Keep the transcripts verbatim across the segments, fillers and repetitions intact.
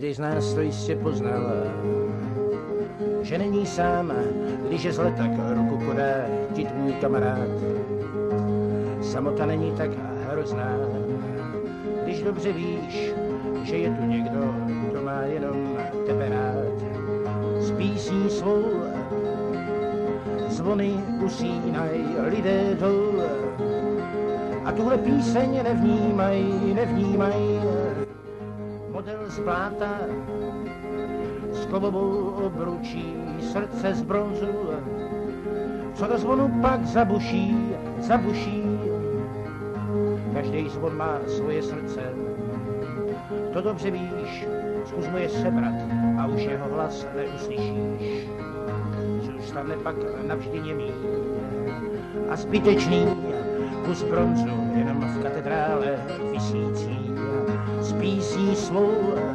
Každý z nás to jistě poznal, že není sám, když je zle, tak ruku podá ti tvůj kamarád. Samota není tak hrozná, když dobře víš, že je tu někdo, kdo má jenom tebe rád. S písní svou zvony usínaj lidé dol a tuhle píseň nevnímaj, nevnímaj. Model z pláta s kovovou obručí, srdce z bronzu, co do zvonu pak zabuší, zabuší. Každý zvon má svoje srdce, to dobře víš, zkus mu je sebrat a už jeho hlas neuslyšíš. Zůstane pak navždy němý a zbytečný kus bronzu jenom v katedrále visící. S písní svou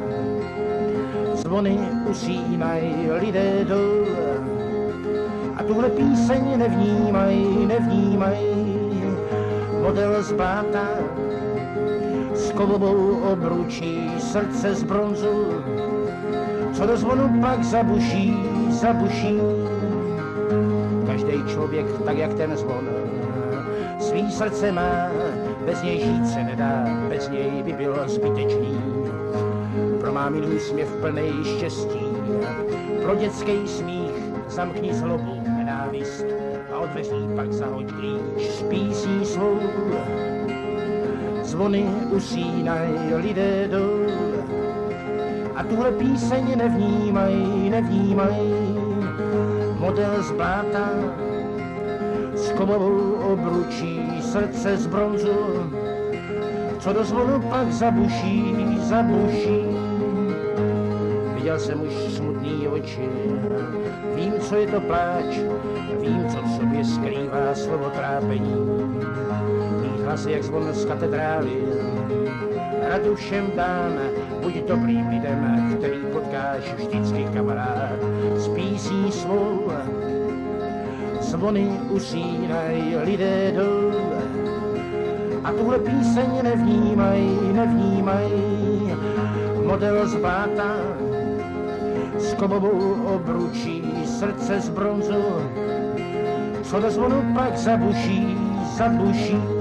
zvony usínaj lidé dol a tuhle píseň nevnímaj, nevnímaj. Model z bláta s kovovou obručí, srdce z bronzu, co do zvonu pak zabuší, zabuší. Každý člověk, tak jak ten zvon, svý srdce má, bez něj žít se nedá, bez něj by byl zbytečný. Pro mámin úsměv plnej štěstí, pro dětský smích zamkni zlobu, nenávist a od dveří pak zahoď klíč. S písní svou zvony usínaj lidé dol a tuhle píseň nevnímaj, nevnímaj. Model z bláta s kovovou obručí, srdce z bronzu, co do zvonu pak zabuší, zabuší. Viděl jsem už smutný oči, vím, co je to pláč, vím, co v sobě skrývá slovo trápení. Mít hlasy jak zvon z katedrály, radu všem dám, buď dobrým lidem, který potkáš vždycky kamarád. S písní svou zvony usínaj lidé dol a tuhle píseň nevnímaj, nevnímaj. Model z bláta s kovovou obručí, srdce z bronzu, co do zvonu pak zabuší, zabuší.